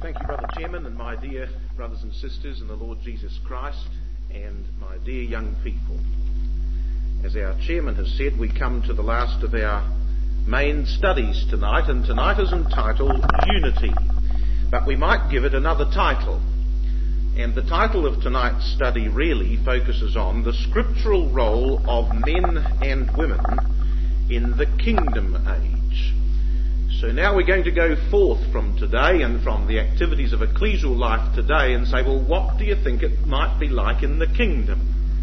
Thank you, Brother Chairman, and my dear brothers and sisters in the Lord Jesus Christ, and my dear young people. As our Chairman has said, we come to the last of our main studies tonight, and tonight is entitled Unity. But we might give it another title. And the title of tonight's study really focuses on the scriptural role of men and women in the kingdom age. So now we're going to go forth from today and from the activities of ecclesial life today and say, well, what do you think it might be like in the kingdom?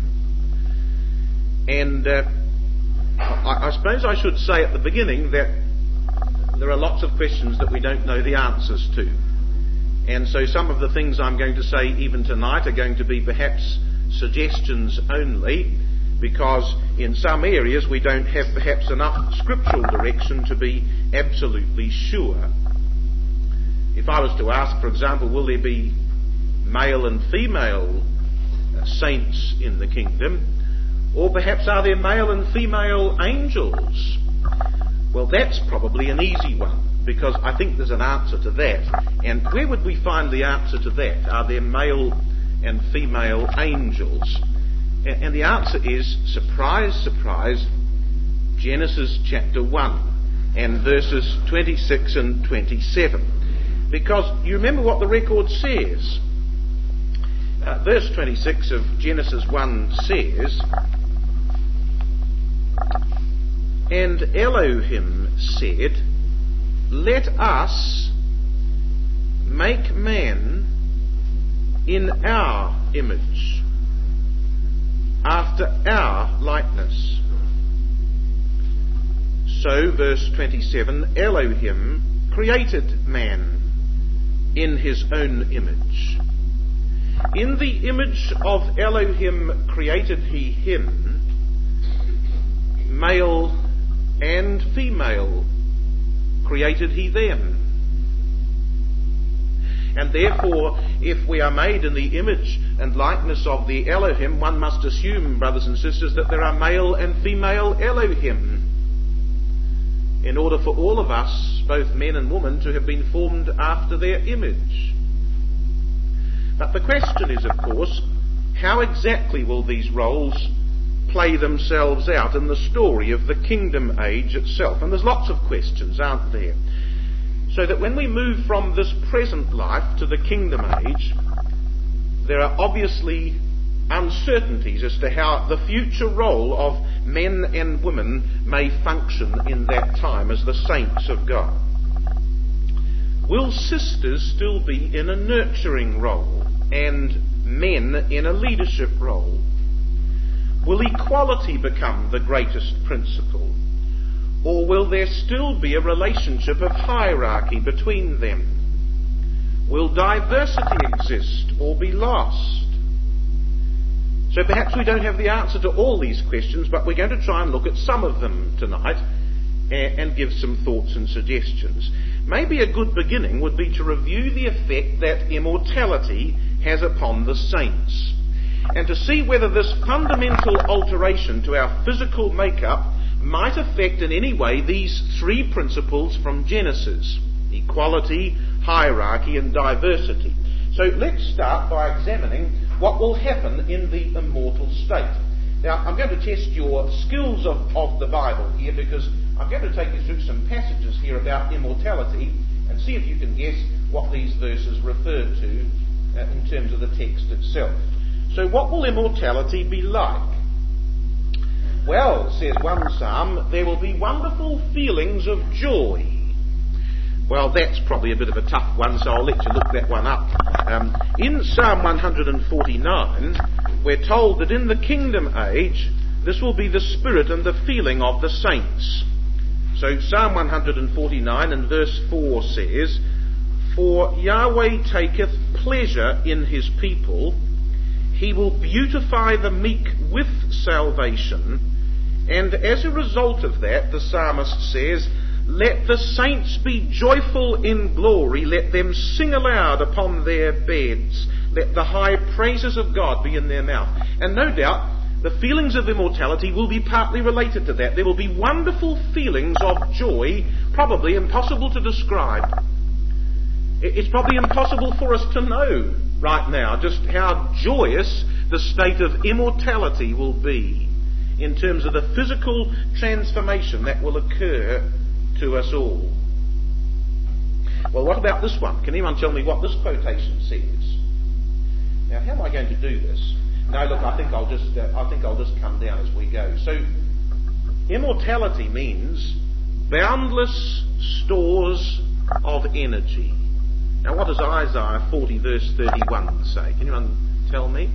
And I suppose I should say at the beginning that there are lots of questions that we don't know the answers to. And so some of the things I'm going to say even tonight are going to be perhaps suggestions only, because in some areas we don't have perhaps enough scriptural direction to be absolutely sure. If I was to ask, for example, will there be male and female saints in the kingdom? Or perhaps are there male and female angels? Well, that's probably an easy one, because I think there's an answer to that. And where would we find the answer to that? Are there male and female angels? And the answer is, surprise, surprise, Genesis chapter 1 and verses 26 and 27. Because you remember what the record says. Verse 26 of Genesis 1 says, "And Elohim said, Let us make man in our image, after our likeness." So, verse 27, Elohim created man in his own image. In the image of Elohim created he him, male and female created he them. And therefore, if we are made in the image and likeness of the Elohim, one must assume, brothers and sisters, that there are male and female Elohim, in order for all of us, both men and women, to have been formed after their image. But the question is, of course, how exactly will these roles play themselves out in the story of the kingdom age itself? And there's lots of questions, aren't there? So that when we move from this present life to the kingdom age, there are obviously uncertainties as to how the future role of men and women may function in that time as the saints of God. Will sisters still be in a nurturing role and men in a leadership role? Will equality become the greatest principle? Or will there still be a relationship of hierarchy between them? Will diversity exist or be lost? So perhaps we don't have the answer to all these questions, but we're going to try and look at some of them tonight and give some thoughts and suggestions. Maybe a good beginning would be to review the effect that immortality has upon the saints, and to see whether this fundamental alteration to our physical makeup might affect in any way these three principles from Genesis: equality, hierarchy, and diversity. So let's start by examining what will happen in the immortal state. Now, I'm going to test your skills of the Bible here, because I'm going to take you through some passages here about immortality and see if you can guess what these verses refer to in terms of the text itself. So what will immortality be like? Well, says one psalm, there will be wonderful feelings of joy. Well, that's probably a bit of a tough one, so I'll let you look that one up. In Psalm 149, we're told that in the kingdom age, this will be the spirit and the feeling of the saints. So Psalm 149 and verse 4 says, "For Yahweh taketh pleasure in his people, he will beautify the meek with salvation." And as a result of that, the psalmist says, "Let the saints be joyful in glory, let them sing aloud upon their beds, let the high praises of God be in their mouth." And no doubt, the feelings of immortality will be partly related to that. There will be wonderful feelings of joy, probably impossible to describe. It's probably impossible for us to know right now just how joyous the state of immortality will be in terms of the physical transformation that will occur to us all. Well, what about this one? Can anyone tell me what this quotation says? Now, how am I going to do this? No, look, I think I'll just come down as we go. So, immortality means boundless stores of energy. Now, what does Isaiah 40 verse 31 say? Can anyone tell me?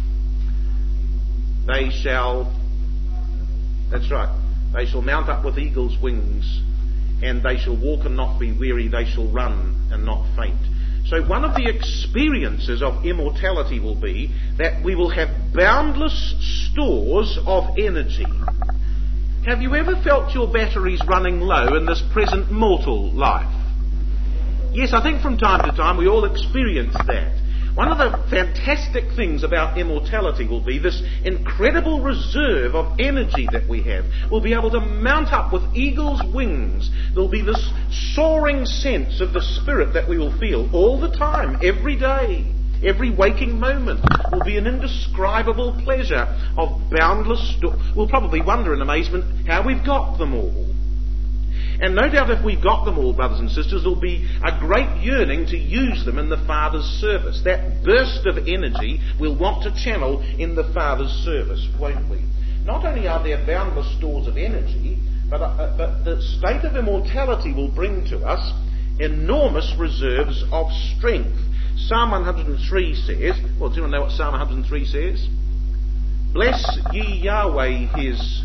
That's right, they shall mount up with eagle's wings, and they shall walk and not be weary, they shall run and not faint. So one of the experiences of immortality will be that we will have boundless stores of energy. Have you ever felt your batteries running low in this present mortal life? Yes, I think from time to time we all experience that. One of the fantastic things about immortality will be this incredible reserve of energy that we have. We'll be able to mount up with eagle's wings. There'll be this soaring sense of the spirit that we will feel all the time, every day. Every waking moment will be an indescribable pleasure of boundless We'll probably wonder in amazement how we've got them all. And no doubt if we've got them all, brothers and sisters, there'll be a great yearning to use them in the Father's service. That burst of energy we'll want to channel in the Father's service, won't we? Not only are there boundless stores of energy, but the state of immortality will bring to us enormous reserves of strength. Psalm 103 says, well, do you want to know what Psalm 103 says? Bless ye Yahweh, his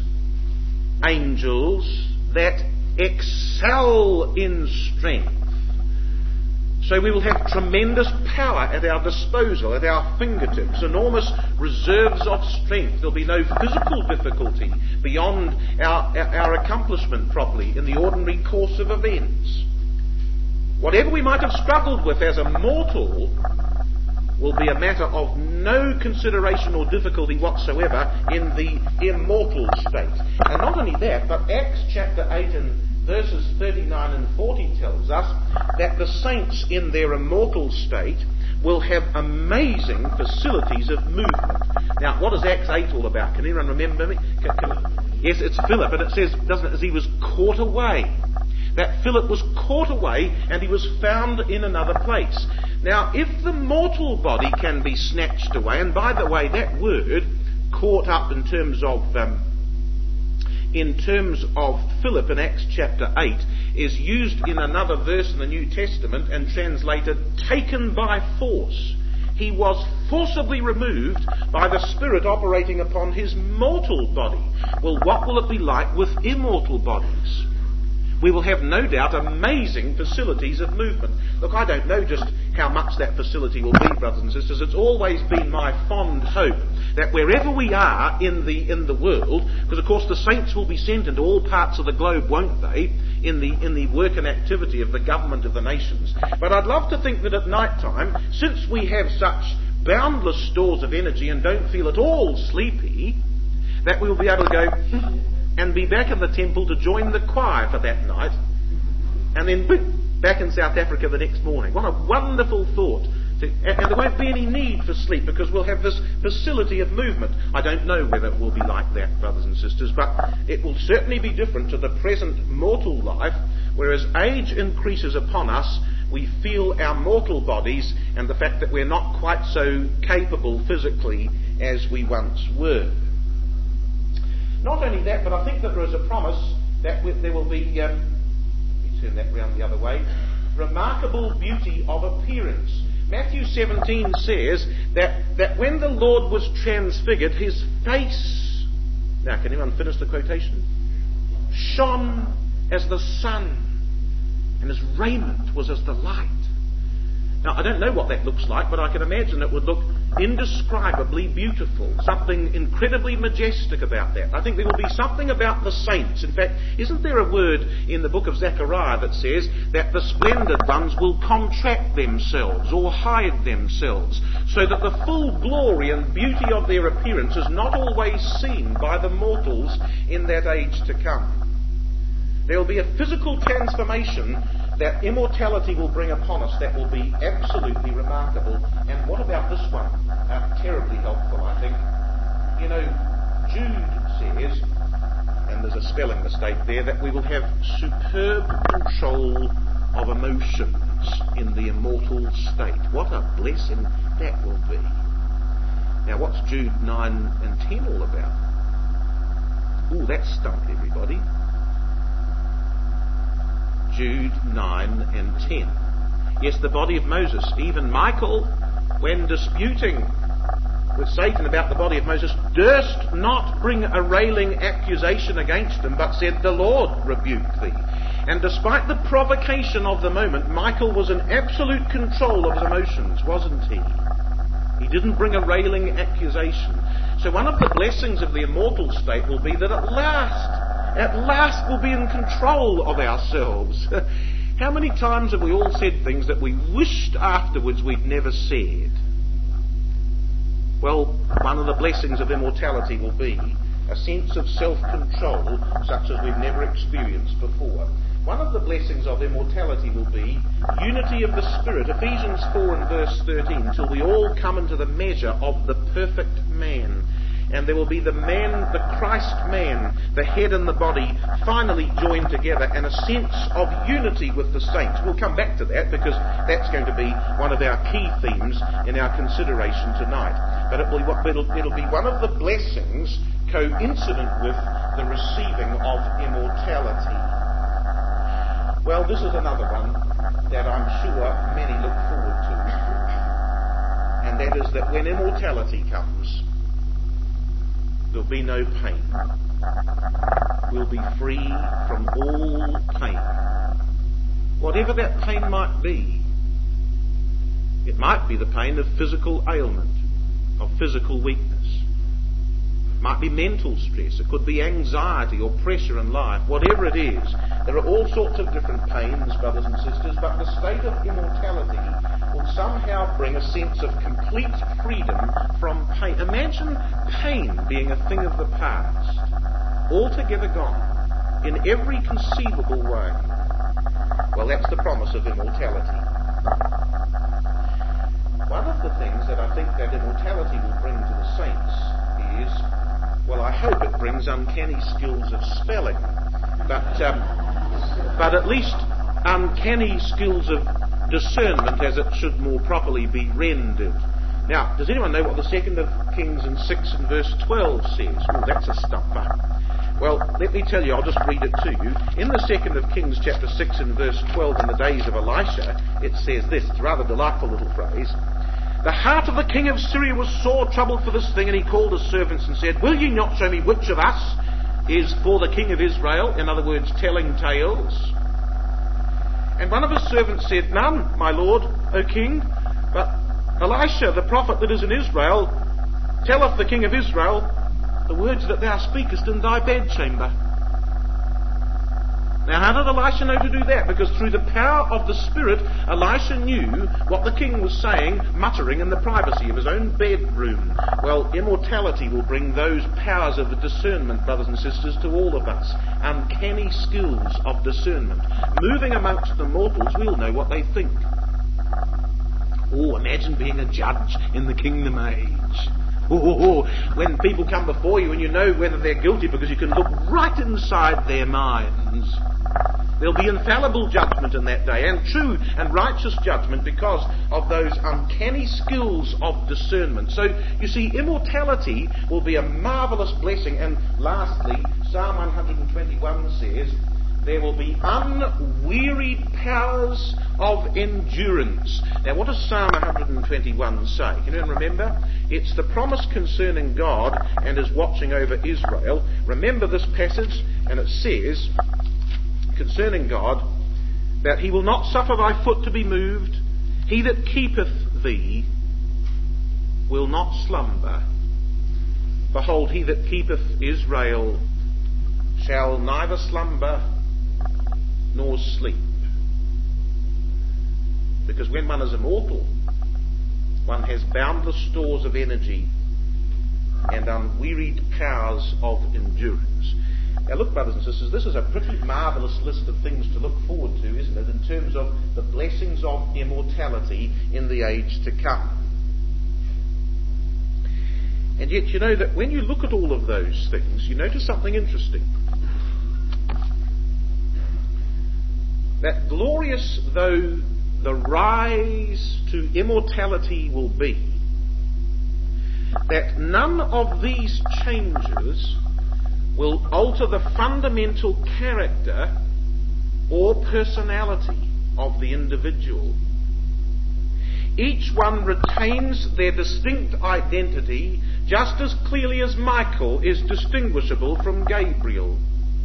angels that excel in strength. So we will have tremendous power at our disposal, at our fingertips, enormous reserves of strength. There'll be no physical difficulty beyond our accomplishment properly in the ordinary course of events. Whatever we might have struggled with as a mortal will be a matter of no consideration or difficulty whatsoever in the immortal state. And not only that, but Acts chapter 8 and verses 39 and 40 tells us that the saints in their immortal state will have amazing facilities of movement. Now, what is Acts 8 all about? Can anyone remember me? Yes, it's Philip, and it says, doesn't it, as he was caught away. That Philip was caught away and he was found in another place. Now, if the mortal body can be snatched away, and by the way, that word, caught up in terms of Philip in Acts chapter 8, is used in another verse in the New Testament and translated, taken by force. He was forcibly removed by the Spirit operating upon his mortal body. Well, what will it be like with immortal bodies? We will have no doubt amazing facilities of movement. Look, I don't know just how much that facility will be, brothers and sisters. It's always been my fond hope that wherever we are in the world, because of course the saints will be sent into all parts of the globe, won't they, in the work and activity of the government of the nations. But I'd love to think that at night time, since we have such boundless stores of energy and don't feel at all sleepy, that we will be able to go and be back in the temple to join the choir for that night, and then back in South Africa the next morning. What a wonderful thought. And there won't be any need for sleep because we'll have this facility of movement. I don't know whether it will be like that, brothers and sisters, but it will certainly be different to the present mortal life, whereas age increases upon us, we feel our mortal bodies and the fact that we're not quite so capable physically as we once were. Not only that, but I think that there is a promise that there will be, let me turn that round the other way, remarkable beauty of appearance. Matthew 17 says that when the Lord was transfigured, his face, now can anyone finish the quotation? Shone as the sun, and his raiment was as the light. Now, I don't know what that looks like, but I can imagine it would look indescribably beautiful, something incredibly majestic about that. I think there will be something about the saints. In fact, isn't there a word in the book of Zechariah that says that the splendid ones will contract themselves or hide themselves, so that the full glory and beauty of their appearance is not always seen by the mortals in that age to come? There will be a physical transformation that immortality will bring upon us that will be absolutely remarkable. And what about this one? Terribly helpful, I think. You know, Jude says, and there's a spelling mistake there, that we will have superb control of emotions in the immortal state. What a blessing that will be. Now, what's Jude 9 and 10 all about? Ooh, that stumped everybody. Jude 9 and 10. Yes, the body of Moses. Even Michael, when disputing with Satan about the body of Moses, durst not bring a railing accusation against him, but said, "The Lord rebuke thee." And despite the provocation of the moment, Michael was in absolute control of his emotions, wasn't he? He didn't bring a railing accusation. So one of the blessings of the immortal state will be that at last we'll be in control of ourselves. How many times have we all said things that we wished afterwards we'd never said? Well, one of the blessings of immortality will be a sense of self-control such as we've never experienced before. One of the blessings of immortality will be unity of the Spirit. Ephesians 4 and verse 13, till we all come into the measure of the perfect man. And there will be the man, the Christ man, the head and the body, finally joined together, and a sense of unity with the saints. We'll come back to that because that's going to be one of our key themes in our consideration tonight. But it'll be one of the blessings coincident with the receiving of immortality. Well, this is another one that I'm sure many look forward to. And that is that when immortality comes, there'll be no pain. We'll be free from all pain. Whatever that pain might be. It might be the pain of physical ailment, of physical weakness. It might be mental stress. It could be anxiety or pressure in life. Whatever it is, there are all sorts of different pains, brothers and sisters, but the state of immortality will somehow bring a sense of complete freedom from pain. Imagine pain being a thing of the past, altogether gone, in every conceivable way. Well, that's the promise of immortality. One of the things that I think that immortality will bring to the saints is, well, I hope it brings uncanny skills of spelling, but at least uncanny skills of discernment, as it should more properly be rendered. Now, does anyone know what the 2nd of Kings and 6 and verse 12 says? Oh, that's a stumper. Well, let me tell you, I'll just read it to you. In the 2nd of Kings chapter 6 and verse 12, in the days of Elisha, it says this. It's a rather delightful little phrase. The heart of the king of Syria was sore troubled for this thing, and he called his servants and said, "Will ye not show me which of us is for the king of Israel?" In other words, telling tales. And one of his servants said, "None, my lord, O king, but Elisha, the prophet that is in Israel, telleth the king of Israel the words that thou speakest in thy bedchamber." Now, how did Elisha know to do that? Because through the power of the Spirit, Elisha knew what the king was saying, muttering in the privacy of his own bedroom. Well, immortality will bring those powers of the discernment, brothers and sisters, to all of us. Uncanny skills of discernment. Moving amongst the mortals, we'll know what they think. Oh, imagine being a judge in the kingdom age. When people come before you and you know whether they're guilty because you can look right inside their minds. There'll be infallible judgment in that day, and true and righteous judgment because of those uncanny skills of discernment. So, you see, immortality will be a marvellous blessing. And lastly, Psalm 121 says, there will be unwearied powers of endurance. Now, what does Psalm 121 say? Can you remember? It's the promise concerning God and His watching over Israel. Remember this passage, and it says, concerning God, that He will not suffer thy foot to be moved. He that keepeth thee will not slumber. Behold, He that keepeth Israel shall neither slumber nor sleep. Because when one is immortal, one has boundless stores of energy and unwearied powers of endurance. Now look, brothers and sisters, this is a pretty marvellous list of things to look forward to, isn't it, in terms of the blessings of immortality in the age to come. And yet, you know that when you look at all of those things, you notice something interesting. That glorious though the rise to immortality will be, that none of these changes will alter the fundamental character or personality of the individual. Each one retains their distinct identity just as clearly as Michael is distinguishable from Gabriel.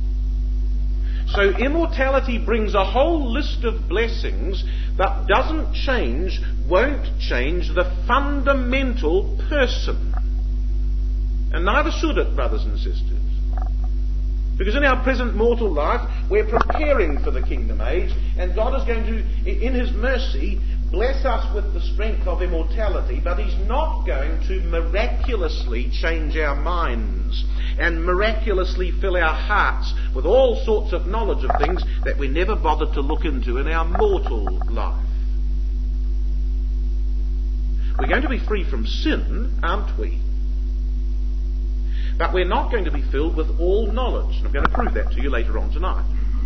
So immortality brings a whole list of blessings that doesn't change, won't change the fundamental person. And neither should it, brothers and sisters. Because in our present mortal life, we're preparing for the kingdom age, and God is going to, in His mercy, bless us with the strength of immortality, but He's not going to miraculously change our minds and miraculously fill our hearts with all sorts of knowledge of things that we never bothered to look into in our mortal life. We're going to be free from sin, aren't we? But we're not going to be filled with all knowledge. And I'm going to prove that to you later on tonight.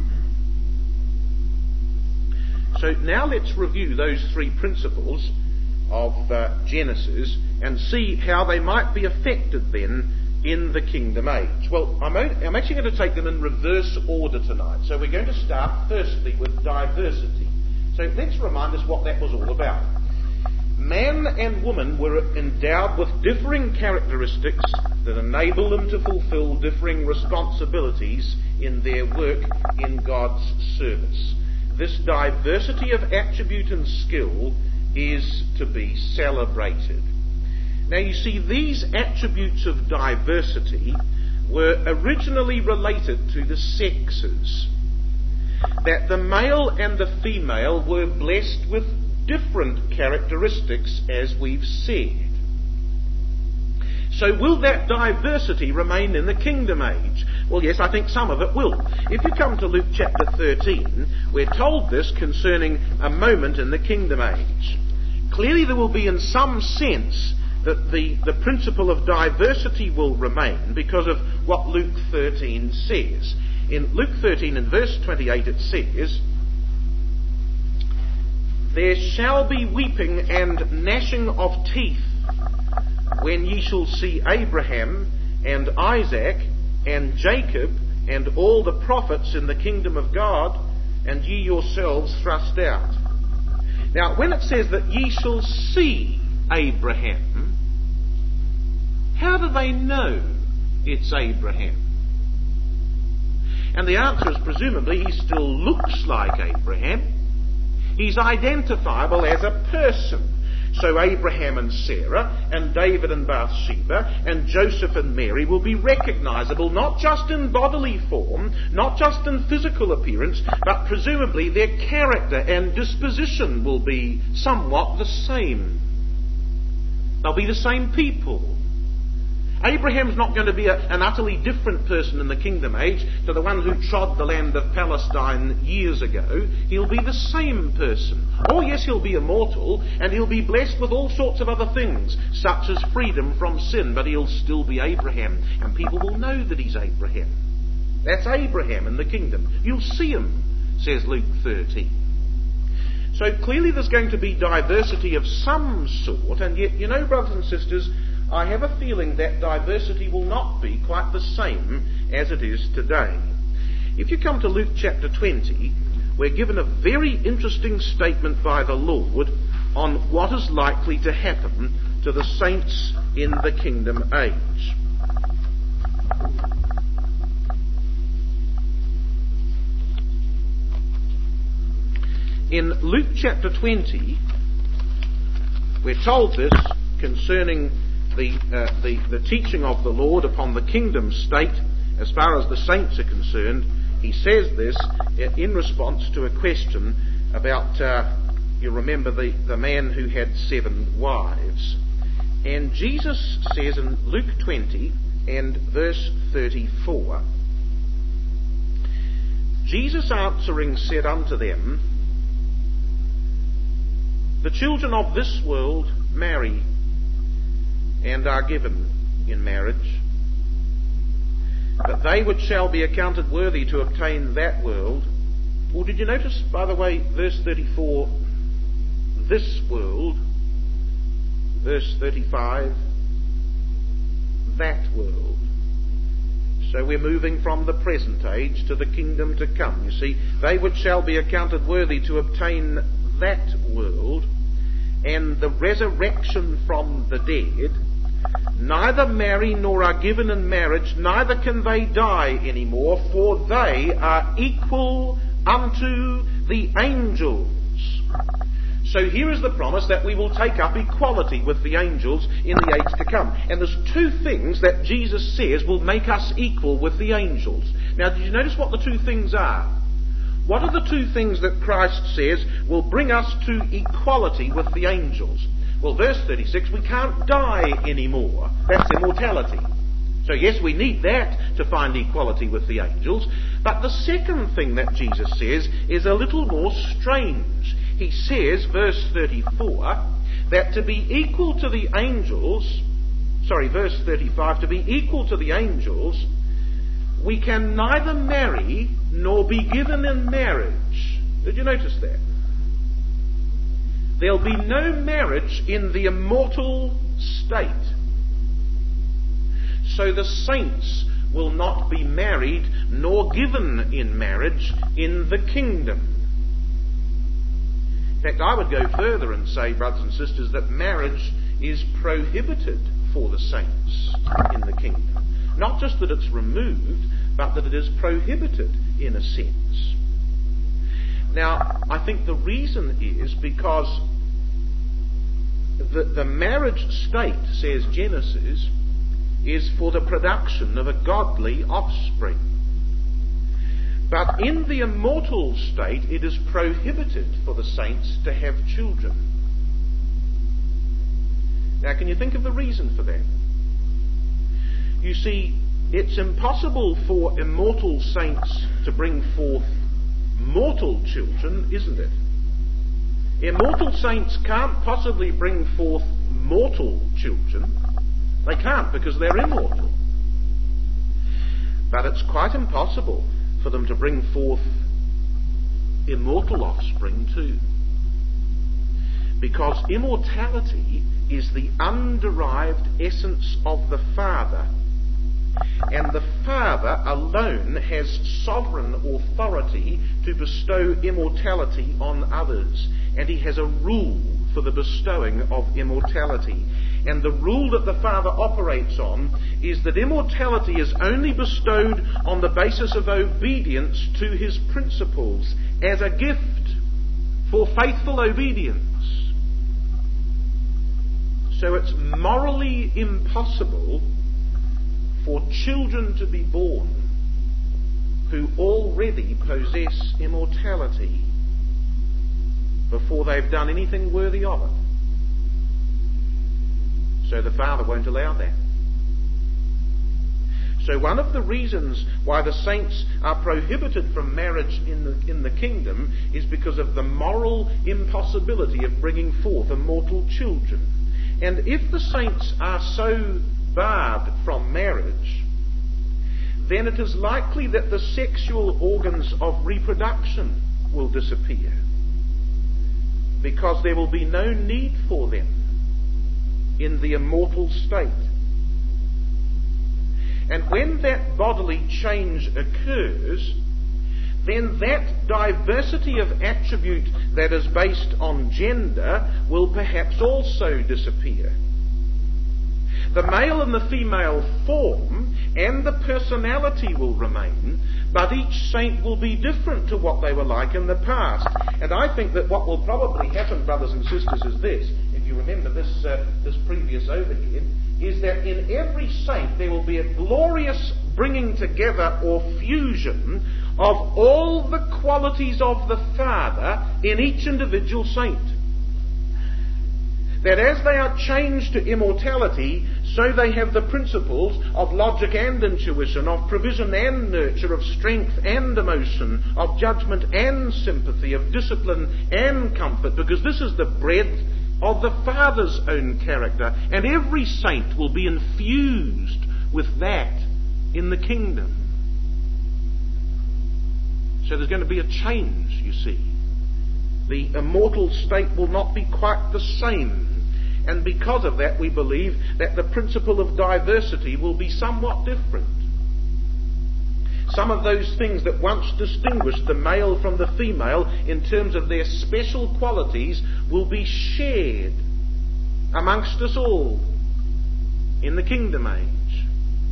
So now let's review those three principles of Genesis and see how they might be affected then in the kingdom age. Well, I'm actually going to take them in reverse order tonight. So we're going to start firstly with diversity. So let's remind us what that was all about. Man and woman were endowed with differing characteristics that enable them to fulfill differing responsibilities in their work in God's service. This diversity of attribute and skill is to be celebrated. Now you see, these attributes of diversity were originally related to the sexes. That the male and the female were blessed with different characteristics, as we've said. So will that diversity remain in the kingdom age? Well, yes, I think some of it will. If you come to Luke chapter 13, we're told this concerning a moment in the kingdom age. Clearly there will be, in some sense, that the principle of diversity will remain because of what Luke 13 says. In Luke 13 and verse 28 it says, "There shall be weeping and gnashing of teeth when ye shall see Abraham and Isaac and Jacob and all the prophets in the kingdom of God, and ye yourselves thrust out." Now, when it says that ye shall see Abraham, how do they know it's Abraham? And the answer is presumably he still looks like Abraham. He's identifiable as a person. So Abraham and Sarah, and David and Bathsheba, and Joseph and Mary will be recognisable not just in bodily form, not just in physical appearance, but presumably their character and disposition will be somewhat the same. They'll be the same people. Abraham's not going to be an utterly different person in the kingdom age to the one who trod the land of Palestine years ago. He'll be the same person. Oh yes, he'll be immortal, and he'll be blessed with all sorts of other things, such as freedom from sin, but he'll still be Abraham, and people will know that he's Abraham. That's Abraham in the kingdom. You'll see him, says Luke 13. So clearly there's going to be diversity of some sort, and yet, you know, brothers and sisters, I have a feeling that diversity will not be quite the same as it is today. If you come to Luke chapter 20, we're given a very interesting statement by the Lord on what is likely to happen to the saints in the kingdom age. In Luke chapter 20, we're told this concerning the teaching of the Lord upon the kingdom state as far as the saints are concerned. He says this in response to a question about, you remember the man who had 7 wives. And Jesus says in Luke 20 and verse 34, Jesus answering said unto them, The children of this world marry and are given in marriage, but they which shall be accounted worthy to obtain that world. Or did you notice, by the way, verse 34, this world, verse 35, that world. So we're moving from the present age to the kingdom to come. You see, they which shall be accounted worthy to obtain that world and the resurrection from the dead, neither marry nor are given in marriage, neither can they die anymore, for they are equal unto the angels. So here is the promise that we will take up equality with the angels in the age to come. And there's two things that Jesus says will make us equal with the angels. Now, did you notice what the two things are? What are the two things that Christ says will bring us to equality with the angels? Well, verse 36, we can't die anymore. That's immortality. So yes, we need that to find equality with the angels. But the second thing that Jesus says is a little more strange. He says, verse 34, that to be equal to the angels, verse 35, to be equal to the angels, we can neither marry nor be given in marriage. Did you notice that? There'll be no marriage in the immortal state. So the saints will not be married nor given in marriage in the kingdom. In fact, I would go further and say, brothers and sisters, that marriage is prohibited for the saints in the kingdom. Not just that it's removed, but that it is prohibited in a sense. Now, I think the reason is because the marriage state, says Genesis, is for the production of a godly offspring. But in the immortal state, it is prohibited for the saints to have children. Now, can you think of the reason for that? You see, it's impossible for immortal saints to bring forth mortal children, isn't it? Immortal saints can't possibly bring forth mortal children. They can't, because they're immortal. But it's quite impossible for them to bring forth immortal offspring too. Because immortality is the underived essence of the Father. And the Father alone has sovereign authority to bestow immortality on others. And He has a rule for the bestowing of immortality. And the rule that the Father operates on is that immortality is only bestowed on the basis of obedience to His principles as a gift for faithful obedience. So it's morally impossible for children to be born who already possess immortality before they've done anything worthy of it. So the Father won't allow that. So one of the reasons why the saints are prohibited from marriage in the kingdom is because of the moral impossibility of bringing forth immortal children. And if the saints are so barred from marriage, then it is likely that the sexual organs of reproduction will disappear, because there will be no need for them in the immortal state. And when that bodily change occurs, then that diversity of attribute that is based on gender will perhaps also disappear. The male and the female form and the personality will remain, but each saint will be different to what they were like in the past. And I think that what will probably happen, brothers and sisters, is this. If you remember this previous overhead, is that in every saint there will be a glorious bringing together or fusion of all the qualities of the Father in each individual saint. that as they are changed to immortality, so they have the principles of logic and intuition, of provision and nurture, of strength and emotion, of judgment and sympathy, of discipline and comfort, because this is the breadth of the Father's own character, and every saint will be infused with that in the kingdom. So there's going to be a change, you see. The immortal state will not be quite the same. And because of that, we believe that the principle of diversity will be somewhat different. Some of those things that once distinguished the male from the female in terms of their special qualities will be shared amongst us all in the kingdom age.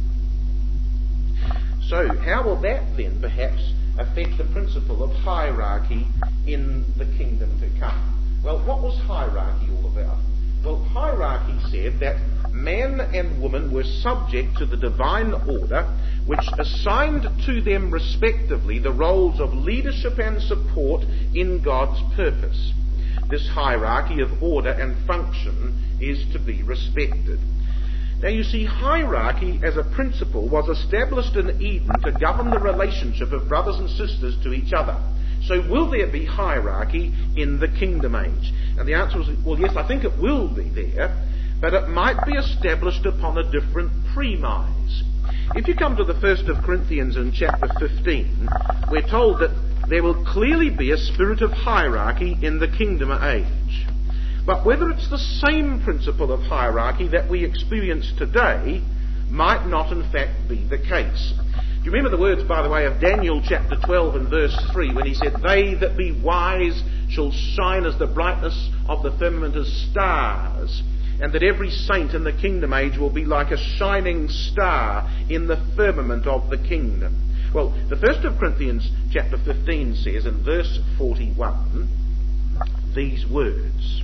So how will that then perhaps affect the principle of hierarchy in the kingdom to come? Well, what was hierarchy all about? Well, hierarchy said that man and woman were subject to the divine order, which assigned to them respectively the roles of leadership and support in God's purpose. This hierarchy of order and function is to be respected. Now you see, hierarchy as a principle was established in Eden to govern the relationship of brothers and sisters to each other. So will there be hierarchy in the kingdom age? And the answer was, well, yes, I think it will be there, but it might be established upon a different premise. If you come to the 1st of Corinthians in chapter 15, we're told that there will clearly be a spirit of hierarchy in the kingdom age. But whether it's the same principle of hierarchy that we experience today might not in fact be the case. Do you remember the words, by the way, of Daniel chapter 12 and verse 3, when he said, "They that be wise shall shine as the brightness of the firmament as stars, and that every saint in the kingdom age will be like a shining star in the firmament of the kingdom." Well, the 1st of Corinthians chapter 15 says in verse 41 these words: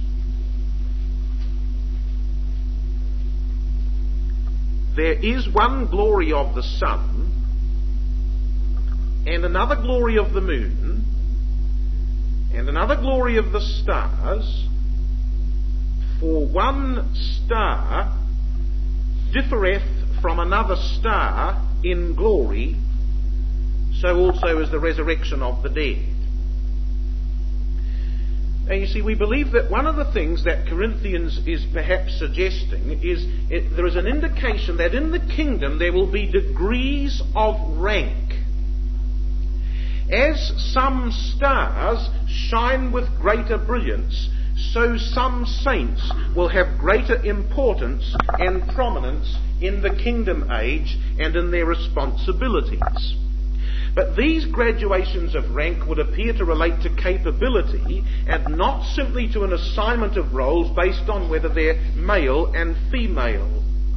"There is one glory of the sun, and another glory of the moon, and another glory of the stars, for one star differeth from another star in glory, so also is the resurrection of the dead." Now you see, we believe that one of the things that Corinthians is perhaps suggesting is there is an indication that in the kingdom there will be degrees of rank. As some stars shine with greater brilliance, so some saints will have greater importance and prominence in the kingdom age and in their responsibilities. But these graduations of rank would appear to relate to capability and not simply to an assignment of roles based on whether they're male and female.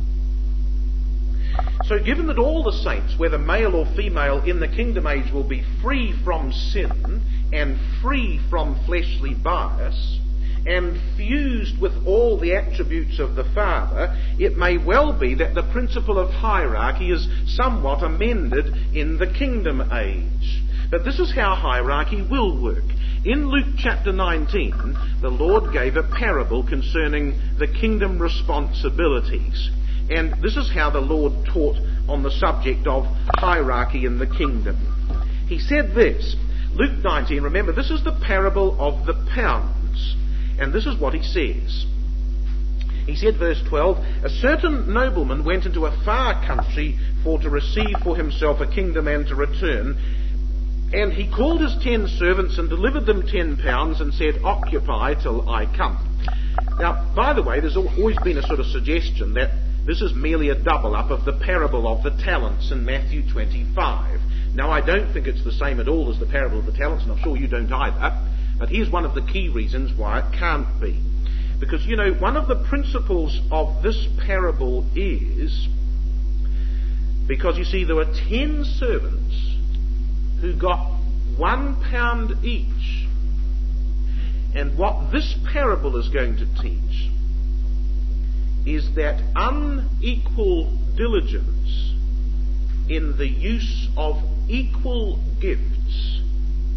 So given that all the saints, whether male or female, in the kingdom age will be free from sin and free from fleshly bias and fused with all the attributes of the Father, it may well be that the principle of hierarchy is somewhat amended in the kingdom age. But this is how hierarchy will work. In Luke chapter 19, the Lord gave a parable concerning the kingdom responsibilities. And this is how the Lord taught on the subject of hierarchy in the kingdom. He said this, Luke 19, remember, this is the parable of the pounds. And this is what he says. He said, verse 12, "A certain nobleman went into a far country for to receive for himself a kingdom and to return. And he called his 10 servants and delivered them 10 pounds and said, 'Occupy till I come.'" Now, by the way, there's always been a sort of suggestion that this is merely a double-up of the parable of the talents in Matthew 25. Now, I don't think it's the same at all as the parable of the talents, and I'm sure you don't either. But here's one of the key reasons why it can't be. Because, you know, one of the principles of this parable is, because, you see, there were 10 servants who got 1 pound each. And what this parable is going to teach is that unequal diligence in the use of equal gifts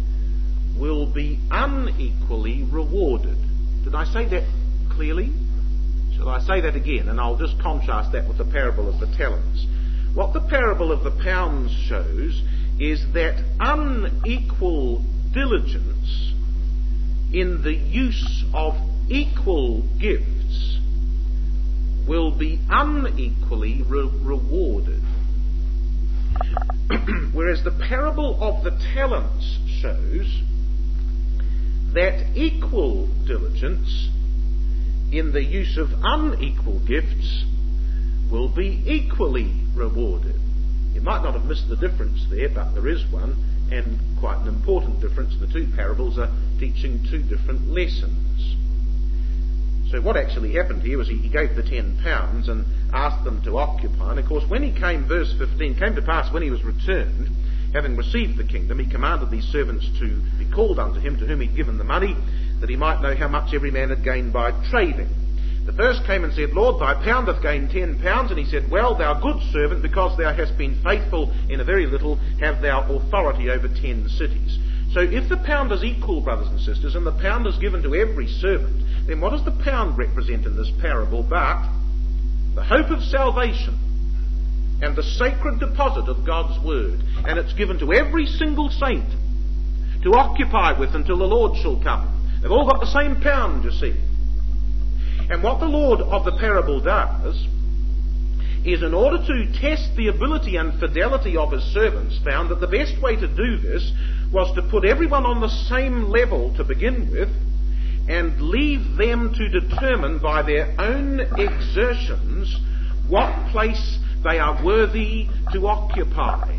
will be unequally rewarded. Did I say that clearly? Shall I say that again? And I'll just contrast that with the parable of the talents. What the parable of the pounds shows is that unequal diligence in the use of equal gifts will be unequally rewarded. Whereas the parable of the talents shows that equal diligence in the use of unequal gifts will be equally rewarded. You might not have missed the difference there, but there is one, and quite an important difference. The two parables are teaching two different lessons. So what actually happened here was he gave the £10 and asked them to occupy. And of course, when he came, verse 15, came to pass when he was returned, having received the kingdom, he commanded these servants to be called unto him, to whom he'd given the money, that he might know how much every man had gained by trading. The first came and said, Lord, thy pound hath gained £10. And he said, Well, thou good servant, because thou hast been faithful in a very little, have thou authority over 10 cities. So if the pound is equal, brothers and sisters, and the pound is given to every servant, then what does the pound represent in this parable but the hope of salvation and the sacred deposit of God's word? And it's given to every single saint to occupy with until the Lord shall come. They've all got the same pound, you see. And what the Lord of the parable does is, in order to test the ability and fidelity of his servants, found that the best way to do this was to put everyone on the same level to begin with and leave them to determine by their own exertions what place they are worthy to occupy.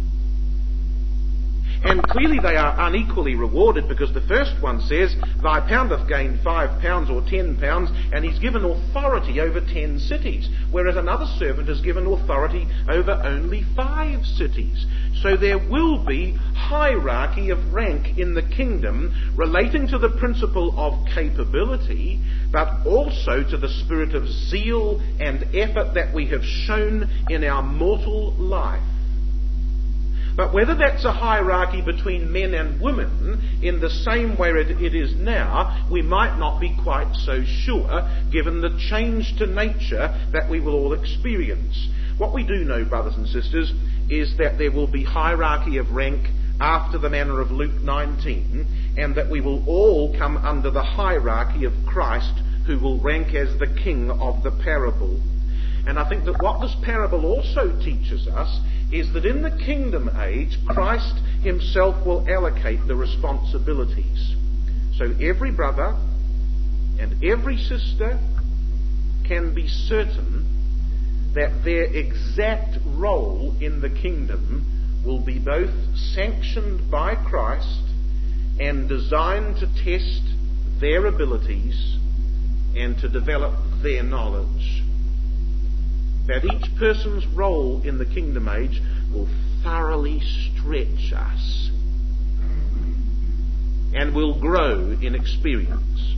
And clearly they are unequally rewarded, because the first one says, Thy pound hath gained £5 or £10, and he's given authority over 10 cities, whereas another servant is given authority over only 5 cities. So there will be hierarchy of rank in the kingdom relating to the principle of capability, but also to the spirit of zeal and effort that we have shown in our mortal life. But whether that's a hierarchy between men and women in the same way it is now, we might not be quite so sure, given the change to nature that we will all experience. What we do know, brothers and sisters, is that there will be hierarchy of rank after the manner of Luke 19, and that we will all come under the hierarchy of Christ, who will rank as the king of the parable. And I think that what this parable also teaches us is that in the kingdom age, Christ himself will allocate the responsibilities. So every brother and every sister can be certain that their exact role in the kingdom will be both sanctioned by Christ and designed to test their abilities and to develop their knowledge. That each person's role in the kingdom age will thoroughly stretch us and will grow in experience.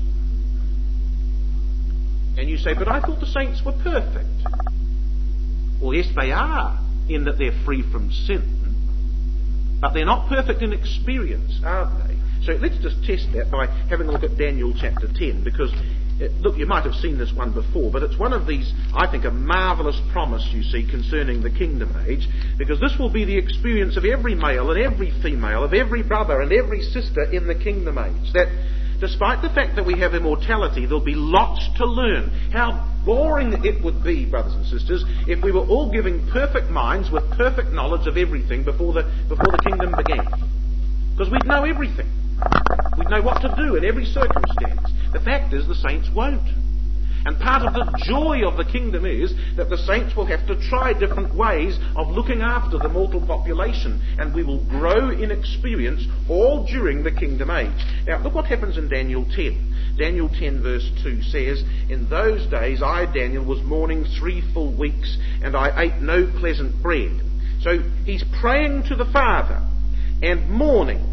And you say, but I thought the saints were perfect. Well, yes, they are, in that they're free from sin. But they're not perfect in experience, are they? So let's just test that by having a look at Daniel chapter 10, because look, you might have seen this one before, but it's one of these, I think, a marvellous promise, you see, concerning the kingdom age, because this will be the experience of every male and every female, of every brother and every sister in the kingdom age. That despite the fact that we have immortality, there'll be lots to learn. How boring it would be, brothers and sisters, if we were all giving perfect minds with perfect knowledge of everything before the kingdom began. Because we'd know everything. We'd know what to do in every circumstance. The fact is, the saints won't. And part of the joy of the kingdom is that the saints will have to try different ways of looking after the mortal population, and we will grow in experience all during the kingdom age. Now, look what happens in Daniel 10. Daniel 10 verse 2 says, In those days I, Daniel, was mourning 3 full weeks, and I ate no pleasant bread. So he's praying to the Father and mourning.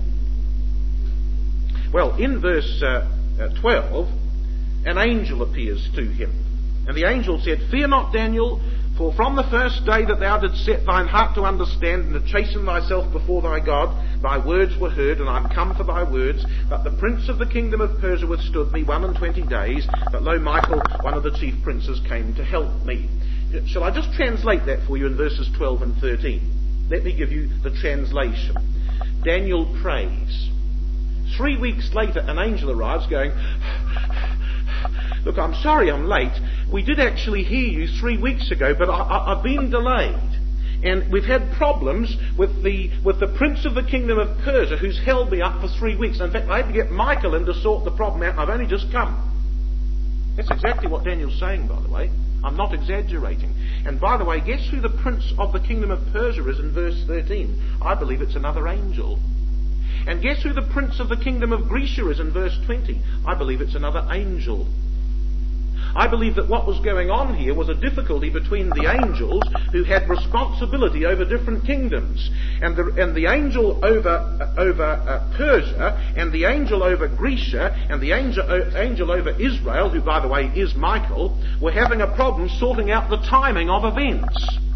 Well, in verse 12, an angel appears to him. And the angel said, Fear not, Daniel, For from the first day that thou didst set thine heart to understand and to chasten thyself before thy God, thy words were heard, and I am come for thy words. But the prince of the kingdom of Persia withstood me 21 days. But lo, Michael, one of the chief princes, came to help me. Shall I just translate that for you in verses 12 and 13? Let me give you the translation. Daniel prays. 3 weeks later, an angel arrives going, look, I'm sorry I'm late. We did actually hear you 3 weeks ago, but I've been delayed. And we've had problems with the prince of the kingdom of Persia who's held me up for 3 weeks. In fact, I had to get Michael in to sort the problem out, and I've only just come. That's exactly what Daniel's saying, by the way. I'm not exaggerating. And by the way, guess who the prince of the kingdom of Persia is in verse 13? I believe it's another angel. And guess who the prince of the kingdom of Grecia is in verse 20? I believe it's another angel. I believe that what was going on here was a difficulty between the angels who had responsibility over different kingdoms. And the angel over Persia, and the angel over Grecia, and the angel over Israel, who by the way is Michael, were having a problem sorting out the timing of events.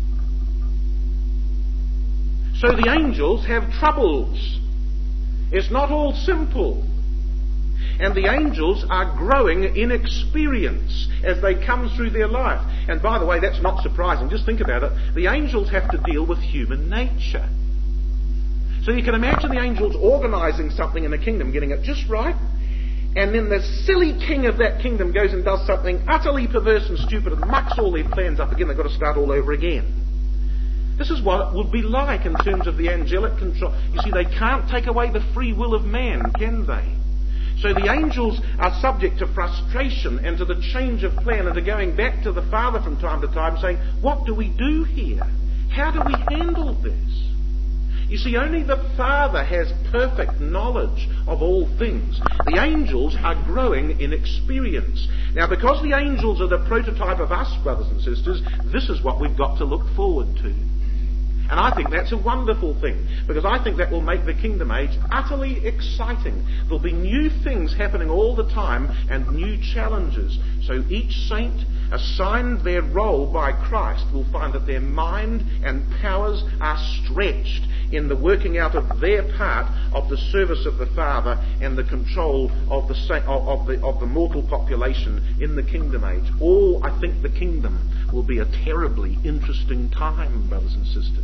So the angels have troubles. It's not all simple. And the angels are growing in experience as they come through their life. And by the way, that's not surprising. Just think about it. The angels have to deal with human nature. So you can imagine the angels organising something in a kingdom, getting it just right, and then the silly king of that kingdom goes and does something utterly perverse and stupid and mucks all their plans up again. They've got to start all over again. This is what it would be like in terms of the angelic control. You see, they can't take away the free will of man, can they? So the angels are subject to frustration and to the change of plan and to going back to the Father from time to time saying, what do we do here? How do we handle this? You see, only the Father has perfect knowledge of all things. The angels are growing in experience. Now, because the angels are the prototype of us, brothers and sisters, this is what we've got to look forward to. And I think that's a wonderful thing, because I think that will make the kingdom age utterly exciting. There'll be new things happening all the time and new challenges. So each saint assigned their role by Christ will find that their mind and powers are stretched in the working out of their part of the service of the Father and the control of the mortal population in the kingdom age. I think the kingdom will be a terribly interesting time, brothers and sisters.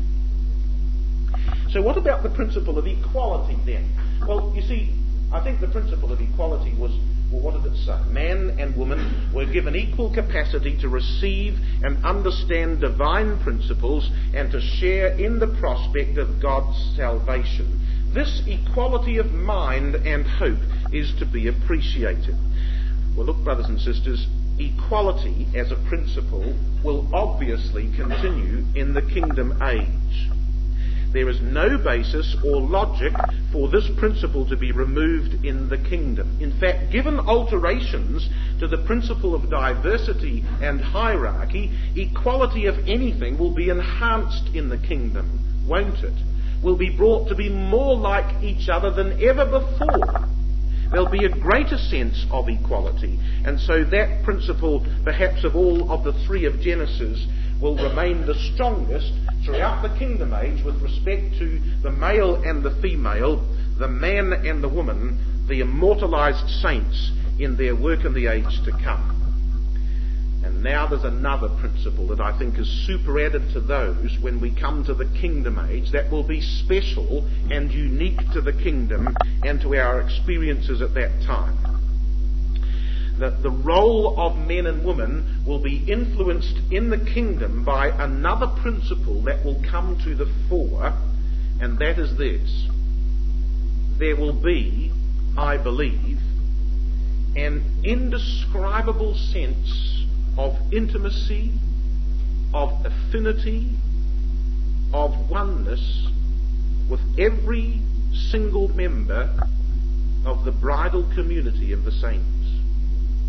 So what about the principle of equality then? Well, you see, I think the principle of equality was, well, what did it say? Man and woman were given equal capacity to receive and understand divine principles and to share in the prospect of God's salvation. This equality of mind and hope is to be appreciated. Well, look, brothers and sisters, equality as a principle will obviously continue in the kingdom age. There is no basis or logic for this principle to be removed in the kingdom. In fact, given alterations to the principle of diversity and hierarchy, equality, if anything, will be enhanced in the kingdom, won't it? Will be brought to be more like each other than ever before. There'll be a greater sense of equality. And so that principle, perhaps of all of the three of Genesis, will remain the strongest throughout the kingdom age with respect to the male and the female, the man and the woman, the immortalized saints in their work in the age to come. And now there's another principle that I think is superadded to those when we come to the kingdom age that will be special and unique to the kingdom and to our experiences at that time. That the role of men and women will be influenced in the kingdom by another principle that will come to the fore, and that is this. There will be, I believe, an indescribable sense of intimacy, of affinity, of oneness with every single member of the bridal community of the saints.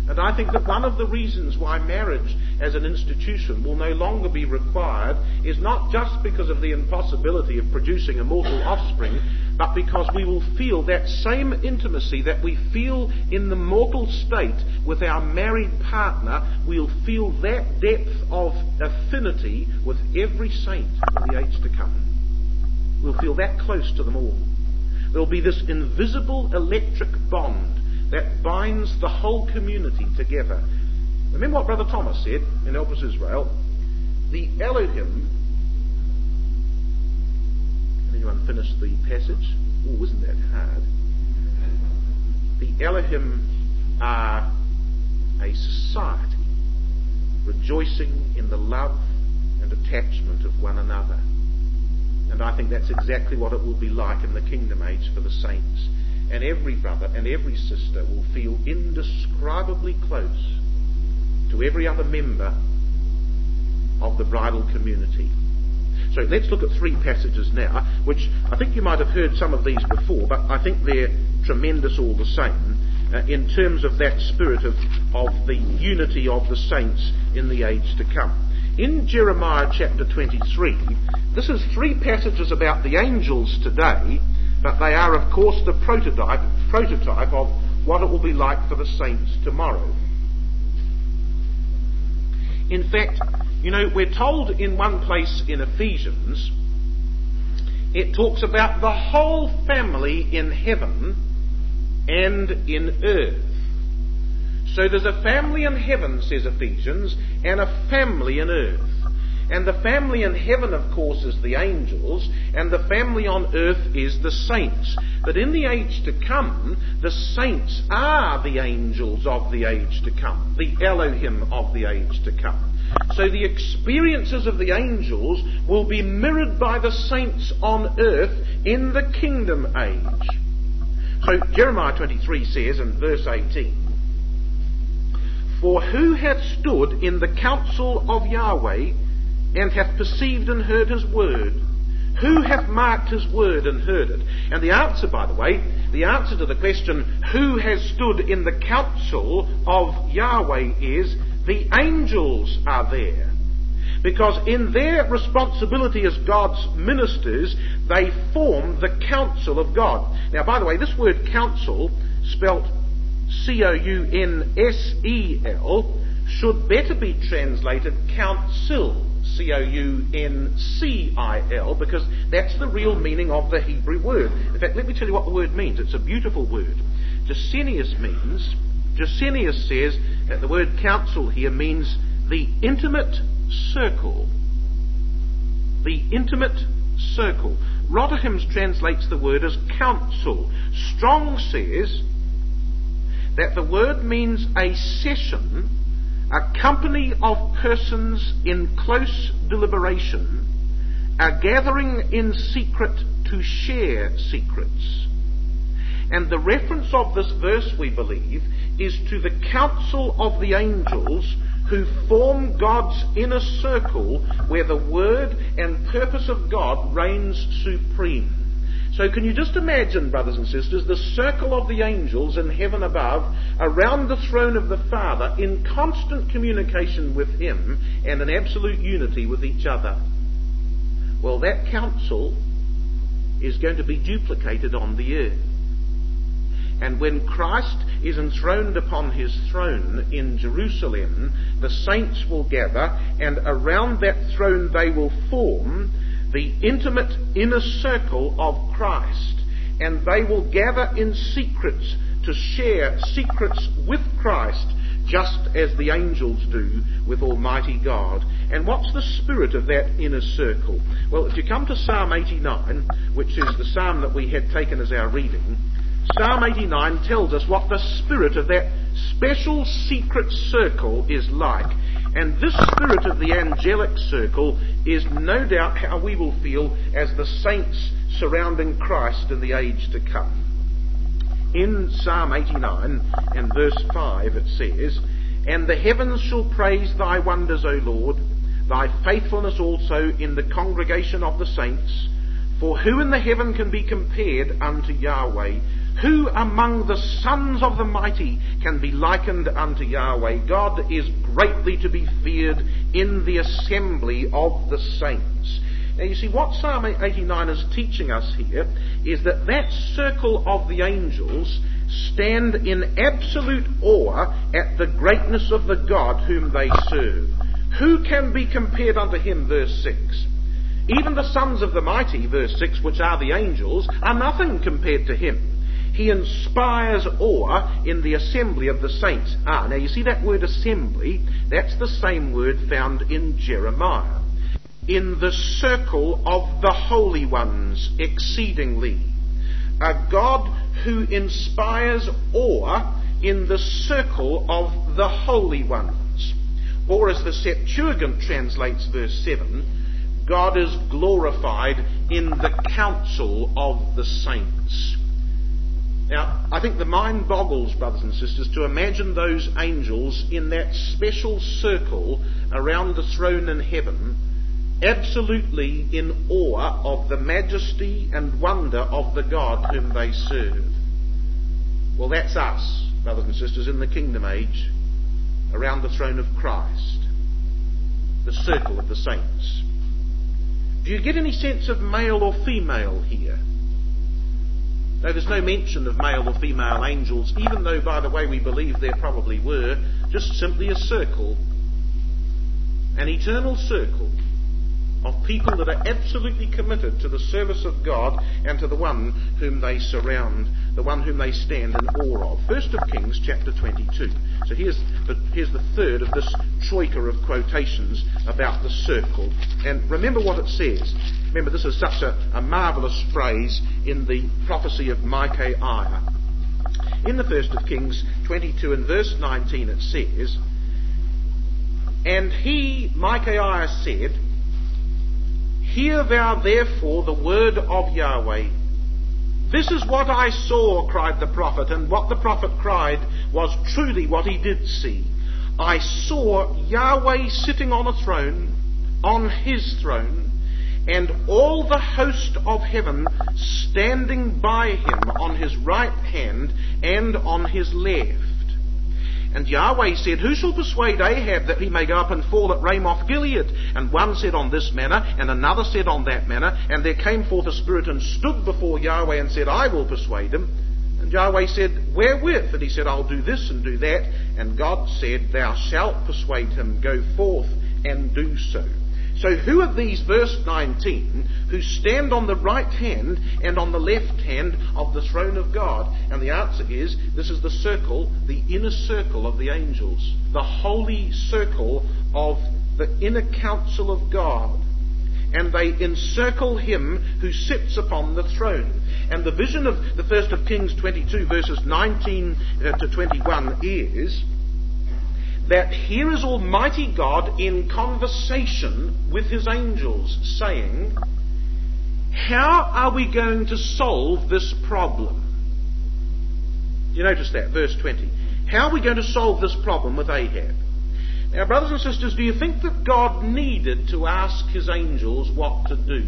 And I think that one of the reasons why marriage as an institution will no longer be required is not just because of the impossibility of producing immortal offspring, but because we will feel that same intimacy that we feel in the mortal state with our married partner. We'll feel that depth of affinity with every saint in the age to come. We'll feel that close to them all. There'll be this invisible electric bond that binds the whole community together. Remember what Brother Thomas said in Elpis Israel? The Elohim... Can anyone finish the passage? Oh, isn't that hard? The Elohim are a society rejoicing in the love and attachment of one another. And I think that's exactly what it will be like in the kingdom age for the saints. And every brother and every sister will feel indescribably close to every other member of the bridal community. So let's look at 3 passages now, which I think you might have heard some of these before, but I think they're tremendous all the same in terms of that spirit of the unity of the saints in the age to come. In Jeremiah chapter 23, this is 3 passages about the angels today, but they are, of course, the prototype of what it will be like for the saints tomorrow. In fact, we're told in one place in Ephesians, it talks about the whole family in heaven and in earth. So there's a family in heaven, says Ephesians, and a family in earth. And the family in heaven, of course, is the angels, and the family on earth is the saints. But in the age to come, the saints are the angels of the age to come, the Elohim of the age to come. So the experiences of the angels will be mirrored by the saints on earth in the kingdom age. So Jeremiah 23 says in verse 18, "For who hath stood in the counsel of Yahweh, and hath perceived and heard his word? Who hath marked his word and heard it?" And the answer, by the way, the answer to the question, who has stood in the counsel of Yahweh, is the angels are there. Because in their responsibility as God's ministers, they form the counsel of God. Now, by the way, this word counsel, spelt C-O-U-N-S-E-L, should better be translated council, C-O-U-N-C-I-L, because that's the real meaning of the Hebrew word. In fact, let me tell you what the word means. It's a beautiful word. Gesenius says that the word council here means the intimate circle. The intimate circle. Rotherham translates the word as council. Strong says that the word means a session, a company of persons in close deliberation, a gathering in secret to share secrets. And the reference of this verse, we believe, is to the council of the angels who form God's inner circle where the word and purpose of God reigns supreme. So can you just imagine, brothers and sisters, the circle of the angels in heaven above around the throne of the Father in constant communication with Him and in absolute unity with each other? Well, that council is going to be duplicated on the earth. And when Christ is enthroned upon His throne in Jerusalem, the saints will gather, and around that throne they will form the intimate inner circle of Christ, and they will gather in secrets to share secrets with Christ, just as the angels do with Almighty God. And what's the spirit of that inner circle? Well, if you come to Psalm 89, which is the psalm that we had taken as our reading, Psalm 89 tells us what the spirit of that special secret circle is like. And this spirit of the angelic circle is no doubt how we will feel as the saints surrounding Christ in the age to come. In Psalm 89 and verse 5 it says, "And the heavens shall praise thy wonders, O Lord, thy faithfulness also in the congregation of the saints. For who in the heaven can be compared unto Yahweh? Who among the sons of the mighty can be likened unto Yahweh? God is greatly to be feared in the assembly of the saints. Now you see, what Psalm 89 is teaching us here is that circle of the angels stand in absolute awe at the greatness of the God whom they serve. Who can be compared unto him, verse 6? Even the sons of the mighty, verse 6, which are the angels, are nothing compared to him. He inspires awe in the assembly of the saints. Now you see that word assembly? That's the same word found in Jeremiah. In the circle of the holy ones exceedingly. A God who inspires awe in the circle of the holy ones. Or as the Septuagint translates verse 7, God is glorified in the council of the saints. Now, I think the mind boggles, brothers and sisters, to imagine those angels in that special circle around the throne in heaven, absolutely in awe of the majesty and wonder of the God whom they serve. Well, that's us, brothers and sisters, in the kingdom age, around the throne of Christ, the circle of the saints. Do you get any sense of male or female here? No, there's no mention of male or female angels, even though, by the way, we believe there probably were, just simply a circle, an eternal circle of people that are absolutely committed to the service of God and to the one whom they surround, the one whom they stand in awe of. 1 Kings chapter 22. So here's the third of this troika of quotations about the circle. And remember what it says. Remember, this is such a marvellous phrase in the prophecy of Micaiah. In the 1 Kings 22 and verse 19 it says, "And he, Micaiah, said, Hear thou therefore the word of Yahweh. This is what I saw, cried the prophet, and what the prophet cried was truly what he did see. I saw Yahweh sitting on a throne, on his throne, and all the host of heaven standing by him on his right hand and on his left. And Yahweh said, Who shall persuade Ahab that he may go up and fall at Ramoth Gilead? And one said on this manner, and another said on that manner. And there came forth a spirit and stood before Yahweh and said, I will persuade him. And Yahweh said, Wherewith? And he said, I'll do this and do that. And God said, Thou shalt persuade him, go forth and do so. So who are these, verse 19, who stand on the right hand and on the left hand of the throne of God? And the answer is, this is the circle, the inner circle of the angels, the holy circle of the inner council of God. And they encircle him who sits upon the throne. And the vision of the 1 Kings 22, verses 19 to 21 is that here is Almighty God in conversation with his angels, saying, How are we going to solve this problem? You notice that, verse 20. How are we going to solve this problem with Ahab? Now, brothers and sisters, do you think that God needed to ask his angels what to do?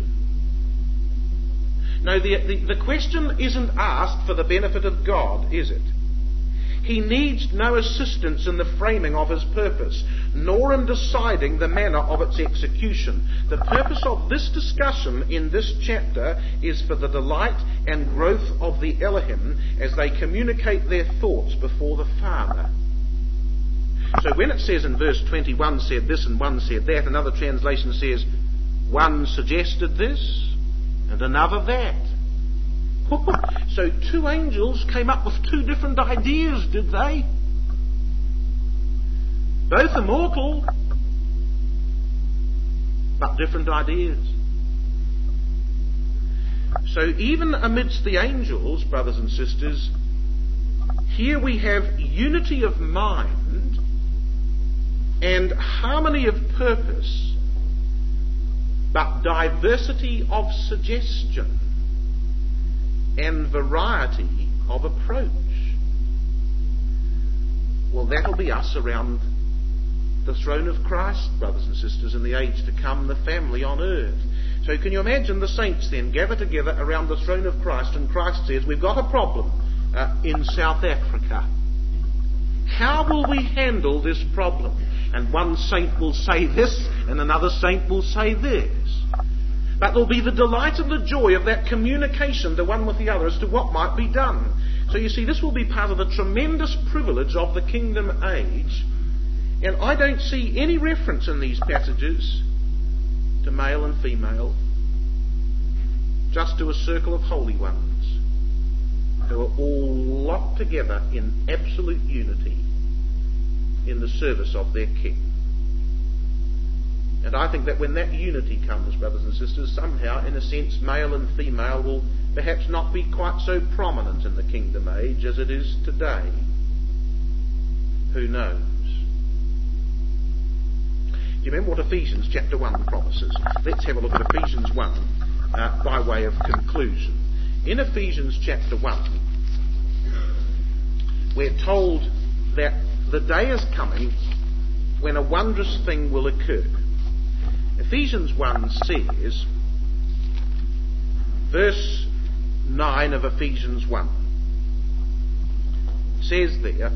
No, the question isn't asked for the benefit of God, is it? He needs no assistance in the framing of his purpose, nor in deciding the manner of its execution. The purpose of this discussion in this chapter is for the delight and growth of the Elohim as they communicate their thoughts before the Father. So when it says in verse 20, one said this and one said that, another translation says, one suggested this and another that. So two angels came up with two different ideas, did they? Both immortal, but different ideas. So even amidst the angels, brothers and sisters, here we have unity of mind and harmony of purpose, but diversity of suggestion and variety of approach. Well, that'll be us around the throne of Christ, brothers and sisters, in the age to come, the family on earth. So can you imagine the saints then gather together around the throne of Christ, and Christ says, we've got a problem. in South Africa. How will we handle this problem? And one saint will say this, and another saint will say this. But there'll be the delight and the joy of that communication, the one with the other, as to what might be done. So you see, this will be part of the tremendous privilege of the kingdom age. And I don't see any reference in these passages to male and female, just to a circle of holy ones who are all locked together in absolute unity in the service of their King. And I think that when that unity comes, brothers and sisters, somehow, in a sense, male and female will perhaps not be quite so prominent in the kingdom age as it is today. Who knows? Do you remember what Ephesians chapter 1 promises? Let's have a look at Ephesians 1 by way of conclusion. In Ephesians chapter 1, we're told that the day is coming when a wondrous thing will occur. Ephesians 1 says, verse 9 of Ephesians 1, says there,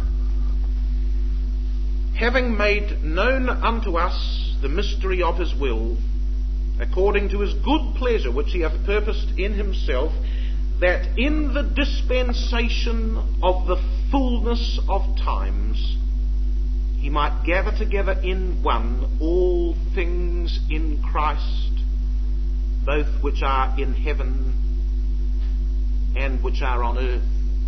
having made known unto us the mystery of his will, according to his good pleasure which he hath purposed in himself, that in the dispensation of the fullness of times he might gather together in one all things in Christ, both which are in heaven and which are on earth,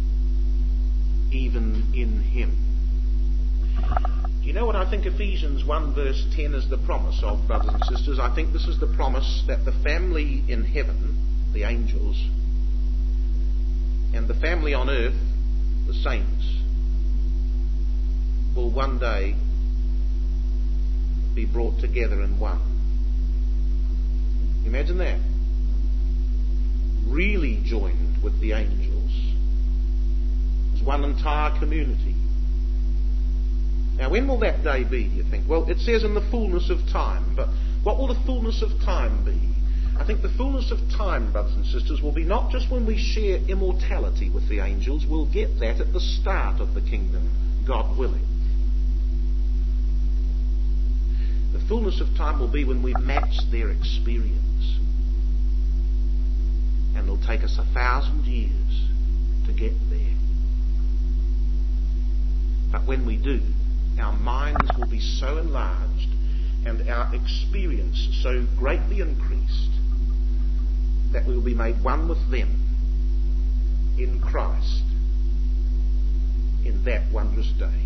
even in him. Do you know what I think Ephesians 1 verse 10 is the promise of, brothers and sisters? I think this is the promise that the family in heaven, the angels, and the family on earth, the saints, will one day be brought together in one. Imagine that. Really joined with the angels as one entire community. Now, when will that day be, do you think? Well, it says in the fullness of time. But what will the fullness of time be? I think the fullness of time, brothers and sisters, will be not just when we share immortality with the angels. We'll get that at the start of the kingdom, God willing. The fullness of time will be when we match their experience. And it'll take us 1,000 years to get there. But when we do, our minds will be so enlarged and our experience so greatly increased that we will be made one with them in Christ in that wondrous day.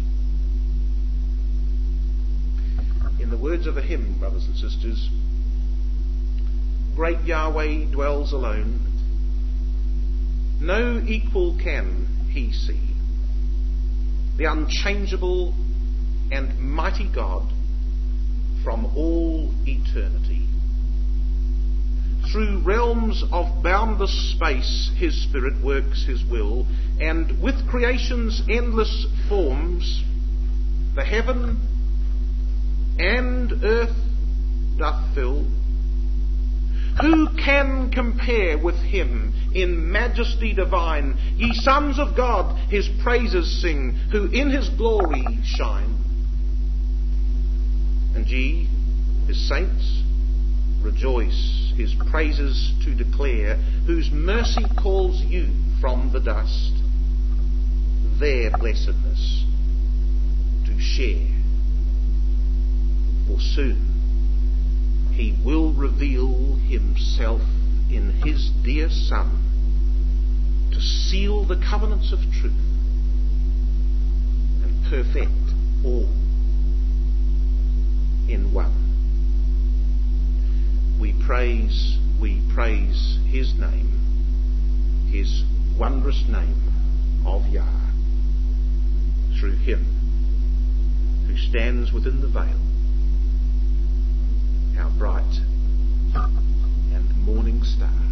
In the words of a hymn, brothers and sisters, great Yahweh dwells alone, no equal can he see, the unchangeable and mighty God from all eternity. Through realms of boundless space his Spirit works his will, and with creation's endless forms the heaven and earth doth fill. Who can compare with him in majesty divine? Ye sons of God his praises sing, who in his glory shine. And ye, his saints, rejoice his praises to declare, whose mercy calls you from the dust, their blessedness to share. For soon he will reveal himself in his dear Son to seal the covenants of truth and perfect all in one. We praise his name, his wondrous name of Yah, through him who stands within the veil, our bright and morning star.